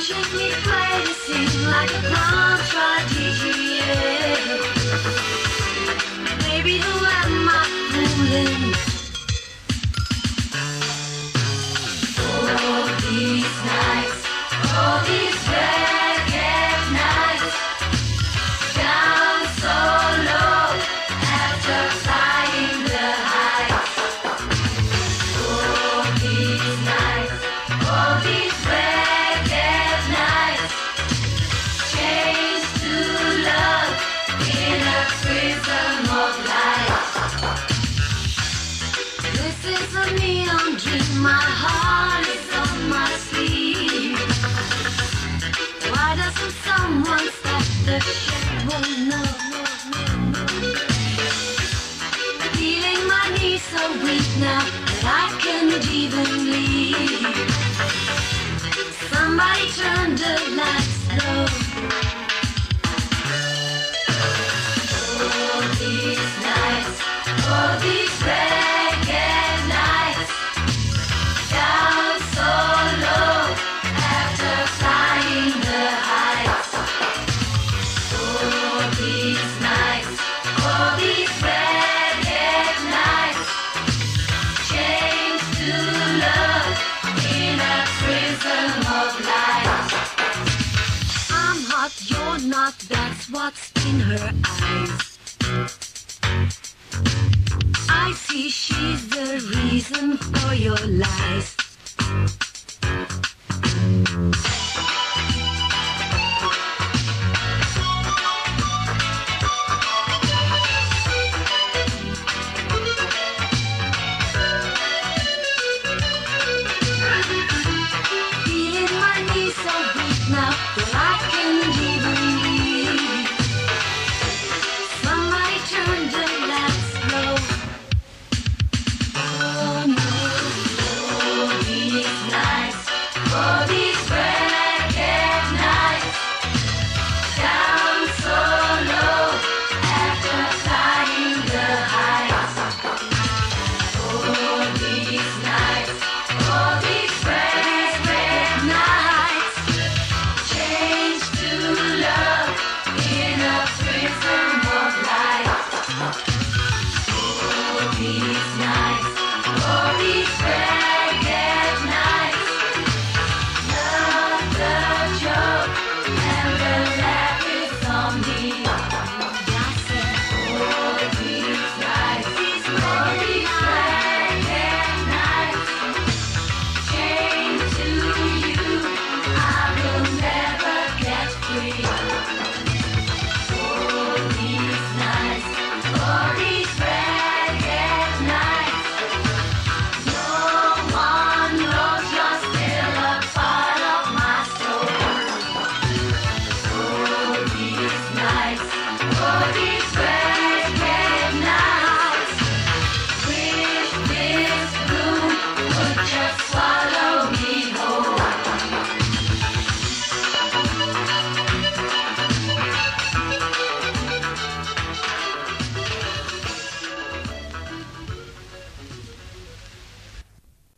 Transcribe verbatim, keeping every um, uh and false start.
Watching me play the scene like a clown prodigy, yeah. Baby, who am I fooling? All these nights, all these reggae nights, down so low after flying the heights. All these nights, all these reggae nights, chained to love in a prison of light. This is a neon dream, my heart is on my sleeve. Why doesn't someone stop the shit? Oh no, no, no, no. Feeling my knees so weak now that I can't even leave. Somebody turn the lights low. All these nights, all these reggae nights, down so low after flying the heights. All these nights, all these reggae nights, chained to love in a prison of light. I'm hot, you're not, that's what's in her eyes. I see she's the reason for your lies.